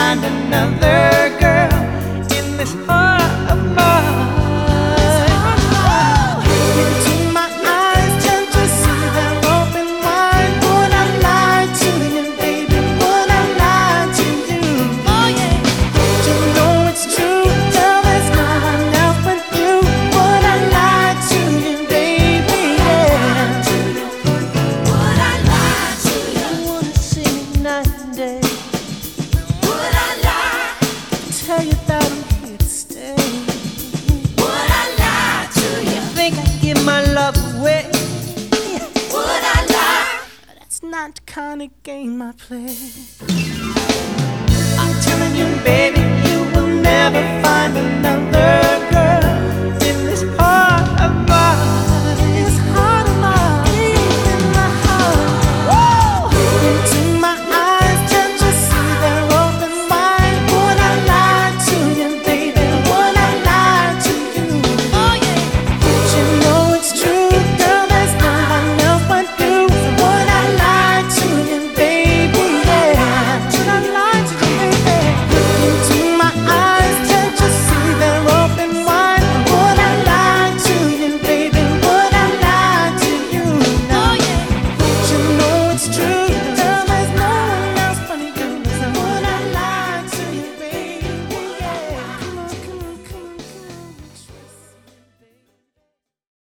find another girl in this heart of mine. Into my eyes, can't you see they're open wide? Would I lie to you, baby? Would I lie to you? Oh yeah. Don't you know it's true? Girl, there's no one else but you. Would I lie to you, baby? Yeah. Would I lie to you? I wanna sing it night and day. Would I lie? Tell you that I'm here to stay. Would I lie to you? Think I give my love away? Would I lie? That's not the kind of game I play. I'm telling you, baby, you will never find another